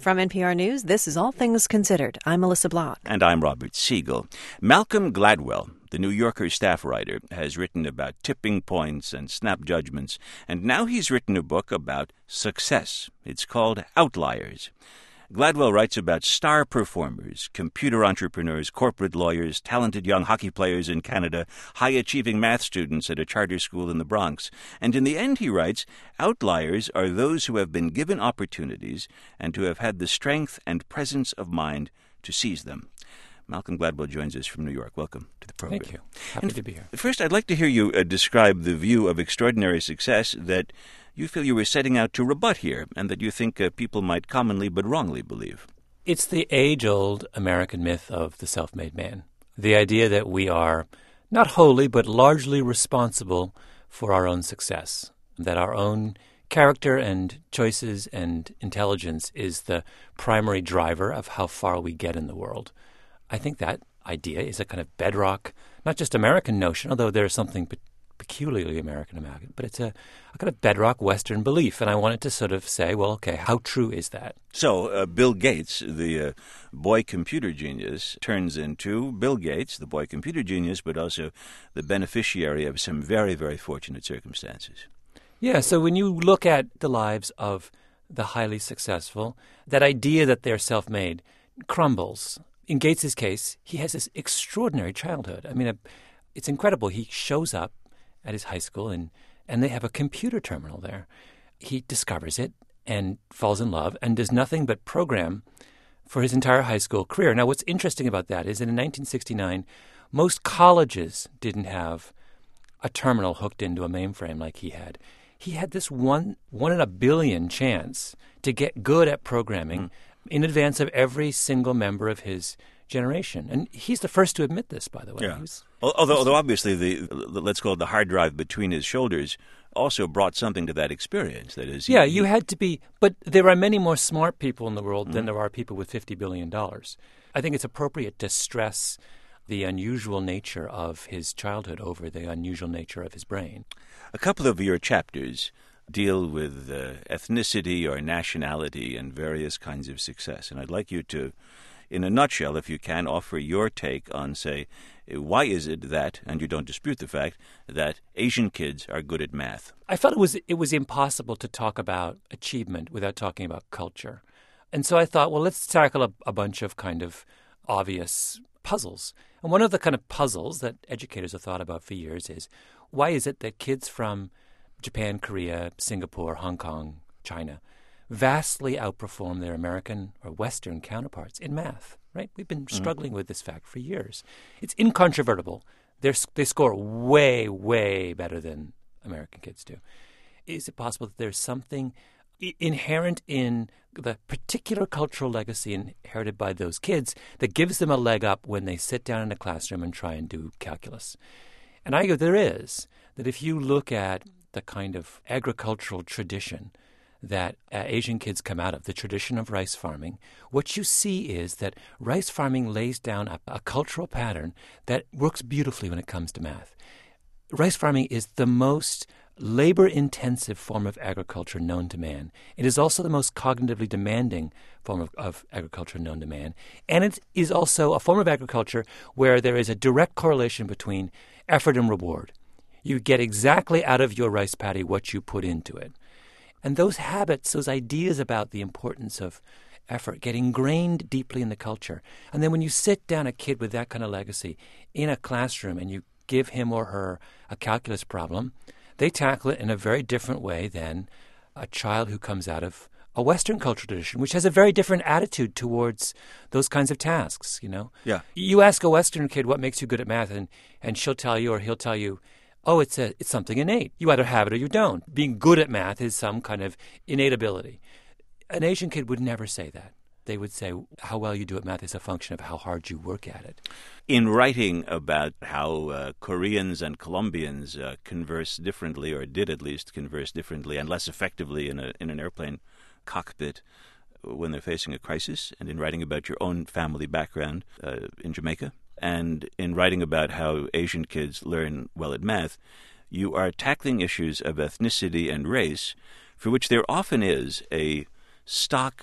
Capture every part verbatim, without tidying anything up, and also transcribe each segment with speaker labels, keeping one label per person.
Speaker 1: From N P R News, this is All Things Considered. I'm Melissa Block.
Speaker 2: And I'm Robert Siegel. Malcolm Gladwell, the New Yorker staff writer, has written about tipping points and snap judgments, and now he's written a book about success. It's called Outliers. Gladwell writes about star performers, computer entrepreneurs, corporate lawyers, talented young hockey players in Canada, high-achieving math students at a charter school in the Bronx. And in the end, he writes, outliers are those who have been given opportunities and who have had the strength and presence of mind to seize them. Malcolm Gladwell joins us from New York. Welcome to the program.
Speaker 3: Thank you. Happy
Speaker 2: and
Speaker 3: to be here.
Speaker 2: First, I'd like to hear you uh, describe the view of extraordinary success that you feel you were setting out to rebut here, and that you think uh, people might commonly but wrongly believe.
Speaker 3: It's the age-old American myth of the self-made man. The idea that we are not wholly but largely responsible for our own success, that our own character and choices and intelligence is the primary driver of how far we get in the world. I think that idea is a kind of bedrock, not just American notion, although there's something pe- peculiarly American about it, but it's a, a kind of bedrock Western belief. And I wanted to sort of say, well, okay, how true is that?
Speaker 2: So uh, Bill Gates, the uh, boy computer genius, turns into Bill Gates, the boy computer genius, but also the beneficiary of some very, very fortunate circumstances.
Speaker 3: Yeah, so when you look at the lives of the highly successful, that idea that they're self-made crumbles. In Gates's case, he has this extraordinary childhood. I mean, it's incredible. He shows up at his high school, and, and they have a computer terminal there. He discovers it and falls in love and does nothing but program for his entire high school career. Now, what's interesting about that is that in nineteen sixty-nine, most colleges didn't have a terminal hooked into a mainframe like he had. He had this one, one in a billion chance to get good at programming mm. in advance of every single member of his generation. And he's the first to admit this, by the way.
Speaker 2: Yeah.
Speaker 3: Was,
Speaker 2: although, although obviously the, let's call it the hard drive between his shoulders, also brought something to that experience. That is, he,
Speaker 3: yeah, you had to be, but there are many more smart people in the world mm. than there are people with fifty billion dollars. I think it's appropriate to stress the unusual nature of his childhood over the unusual nature of his brain.
Speaker 2: A couple of your chapters deal with uh, ethnicity or nationality and various kinds of success. And I'd like you to, in a nutshell, if you can, offer your take on, say, why is it that, and you don't dispute the fact, that Asian kids are good at math?
Speaker 3: I felt it was it was impossible to talk about achievement without talking about culture. And so I thought, well, let's tackle a, a bunch of kind of obvious puzzles. And one of the kind of puzzles that educators have thought about for years is, why is it that kids from Japan, Korea, Singapore, Hong Kong, China vastly outperform their American or Western counterparts in math, right? We've been struggling mm-hmm. with this fact for years. It's incontrovertible. They're, they score way, way better than American kids do. Is it possible that there's something inherent in the particular cultural legacy inherited by those kids that gives them a leg up when they sit down in a classroom and try and do calculus? And I argue there is, that if you look at the kind of agricultural tradition that uh, Asian kids come out of, the tradition of rice farming, what you see is that rice farming lays down a, a cultural pattern that works beautifully when it comes to math. Rice farming is the most labor-intensive form of agriculture known to man. It is also the most cognitively demanding form of, of agriculture known to man. And it is also a form of agriculture where there is a direct correlation between effort and reward. You get exactly out of your rice paddy what you put into it. And those habits, those ideas about the importance of effort get ingrained deeply in the culture. And then when you sit down a kid with that kind of legacy in a classroom and you give him or her a calculus problem, they tackle it in a very different way than a child who comes out of a Western cultural tradition, which has a very different attitude towards those kinds of tasks, you know?
Speaker 2: Yeah.
Speaker 3: You ask a Western kid what makes you good at math, and, and she'll tell you or he'll tell you, oh, it's a it's something innate. You either have it or you don't. Being good at math is some kind of innate ability. An Asian kid would never say that. They would say how well you do at math is a function of how hard you work at it.
Speaker 2: In writing about how uh, Koreans and Colombians uh, converse differently, or did at least converse differently and less effectively in a in an airplane cockpit when they're facing a crisis, and in writing about your own family background uh, in Jamaica, and in writing about how Asian kids learn well at math, you are tackling issues of ethnicity and race for which there often is a stock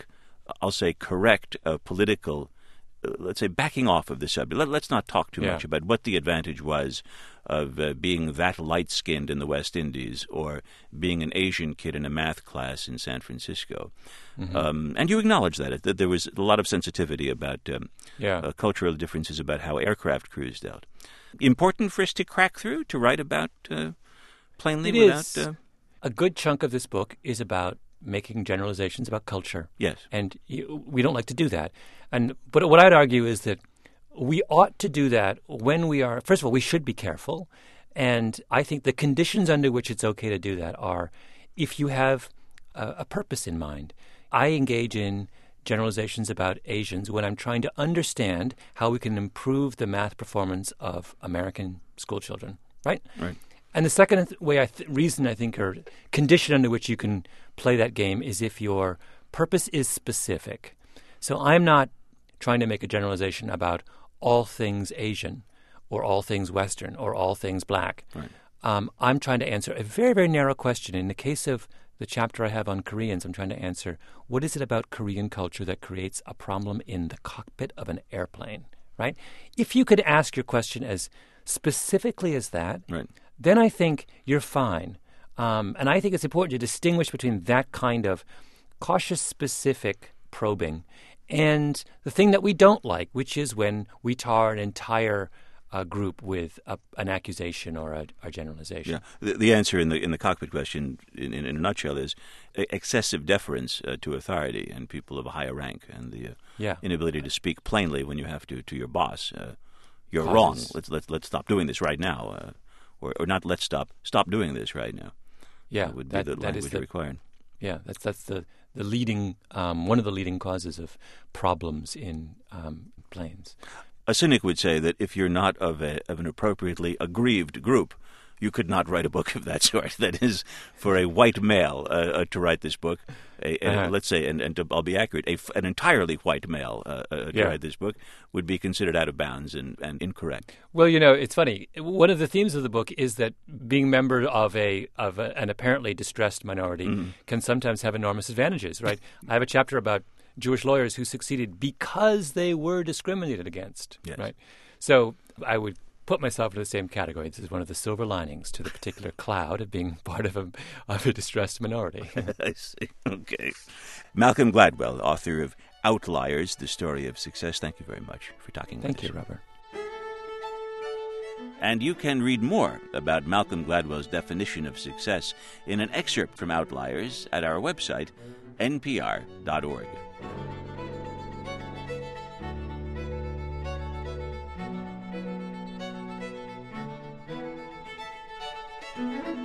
Speaker 2: I'll say, correct uh, political, uh, let's say, backing off of the subject. Let, let's not talk too
Speaker 3: Yeah.
Speaker 2: much about what the advantage was of uh, being that light-skinned in the West Indies or being an Asian kid in a math class in San Francisco.
Speaker 3: Mm-hmm.
Speaker 2: Um, and you acknowledge that, that there was a lot of sensitivity about um,
Speaker 3: Yeah.
Speaker 2: uh, cultural differences about how aircraft crews dealt. Important for us to crack through, to write about uh, plainly
Speaker 3: It
Speaker 2: without...
Speaker 3: is.
Speaker 2: Uh,
Speaker 3: A good chunk of this book is about making generalizations about culture.
Speaker 2: yes.
Speaker 3: And you, we don't like to do that. And but what I'd argue is that we ought to do that when we are, first of all, we should be careful. And I think the conditions under which it's okay to do that are if you have a, a purpose in mind. I engage in generalizations about Asians when I'm trying to understand how we can improve the math performance of American school children, right?
Speaker 2: Right.
Speaker 3: And the second th- way, I th- reason I think, or condition under which you can play that game is if your purpose is specific. So I'm not trying to make a generalization about all things Asian or all things Western or all things black.
Speaker 2: Right.
Speaker 3: Um, I'm trying to answer a very, very narrow question. In the case of the chapter I have on Koreans, I'm trying to answer, what is it about Korean culture that creates a problem in the cockpit of an airplane, right? If you could ask your question as specifically as that,
Speaker 2: Right.
Speaker 3: then I think you're fine. Um, and I think it's important to distinguish between that kind of cautious, specific probing and the thing that we don't like, which is when we tar an entire uh, group with a, an accusation or a, a generalization.
Speaker 2: Yeah, the, the answer in the in the cockpit question, in, in, in a nutshell, is e- excessive deference uh, to authority and people of a higher rank, and the uh,
Speaker 3: Yeah.
Speaker 2: inability to speak plainly when you have to to your boss. Uh, you're
Speaker 3: Causes-
Speaker 2: wrong. Let's let's let's stop doing this right now, uh, or or not. Let's stop stop doing this right now.
Speaker 3: Yeah,
Speaker 2: That would
Speaker 3: that-
Speaker 2: be the
Speaker 3: that
Speaker 2: language
Speaker 3: is the-
Speaker 2: required.
Speaker 3: Yeah, that's that's the the leading um, one of the leading causes of problems in um, planes.
Speaker 2: A cynic would say that if you're not of a of an appropriately aggrieved group, you could not write a book of that sort. That is, for a white male uh, uh, to write this book, a, a,
Speaker 3: Uh-huh.
Speaker 2: let's say, and, and to, I'll be accurate, a, an entirely white male uh, uh, to
Speaker 3: Yeah.
Speaker 2: write this book would be considered out of bounds and, and incorrect.
Speaker 3: Well, you know, it's funny. One of the themes of the book is that being member of a of a, an apparently distressed minority
Speaker 2: Mm-hmm.
Speaker 3: can sometimes have enormous advantages, right? I have a chapter about Jewish lawyers who succeeded because they were discriminated against,
Speaker 2: Yes.
Speaker 3: right? So I would put myself into the same category. This is one of the silver linings to the particular cloud of being part of a of a distressed minority.
Speaker 2: I see. Okay. Malcolm Gladwell, author of Outliers, The Story of Success. Thank you very much for talking
Speaker 3: Thank
Speaker 2: with
Speaker 3: you,
Speaker 2: us.
Speaker 3: Robert.
Speaker 2: And you can read more about Malcolm Gladwell's definition of success in an excerpt from Outliers at our website, n p r dot org.
Speaker 4: Thank you.